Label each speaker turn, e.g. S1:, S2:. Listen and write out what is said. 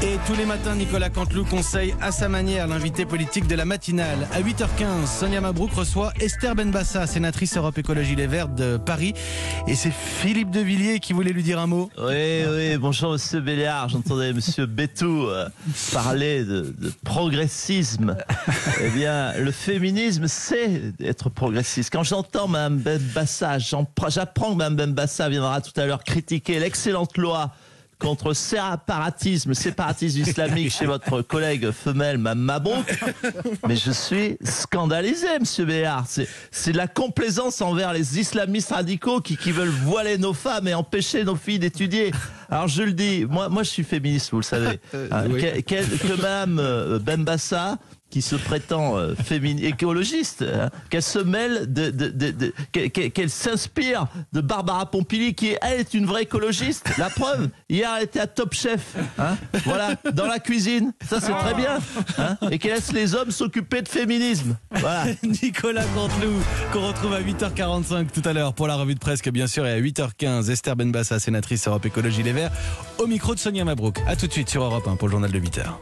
S1: Et tous les matins, Nicolas Canteloup conseille à sa manière l'invité politique de la matinale. À 8h15, Sonia Mabrouk reçoit Esther Benbassa, sénatrice Europe Écologie Les Verts de Paris. Et c'est Philippe de Villiers qui voulait lui dire un mot.
S2: Oui, bonjour Monsieur Béliard. J'entendais Monsieur Bétou parler de progressisme. Eh bien, le féminisme, c'est être progressiste. Quand j'entends Mme Benbassa, j'apprends que Mme Benbassa viendra tout à l'heure critiquer l'excellente loi contre séparatisme islamique chez votre collègue femelle, Mme Mabrouk. Mais je suis scandalisé, Monsieur Béard. C'est de la complaisance envers les islamistes radicaux qui veulent voiler nos femmes et empêcher nos filles d'étudier. Alors je le dis, moi je suis féministe, vous le savez.
S1: Oui.
S2: Que Mme Benbassa, qui se prétend écologiste, qu'elle se mêle qu'elle s'inspire de Barbara Pompili, qui elle est une vraie écologiste. La preuve, hier elle était à Top Chef, voilà, dans la cuisine, ça c'est très bien, et qu'elle laisse les hommes s'occuper de féminisme. Voilà.
S1: Nicolas Canteloup, qu'on retrouve à 8h45 tout à l'heure pour la revue de presse, bien sûr, et à 8h15, Esther Benbassa, sénatrice Europe Écologie Les Verts, au micro de Sonia Mabrouk. A tout de suite sur Europe 1 pour le journal de 8h.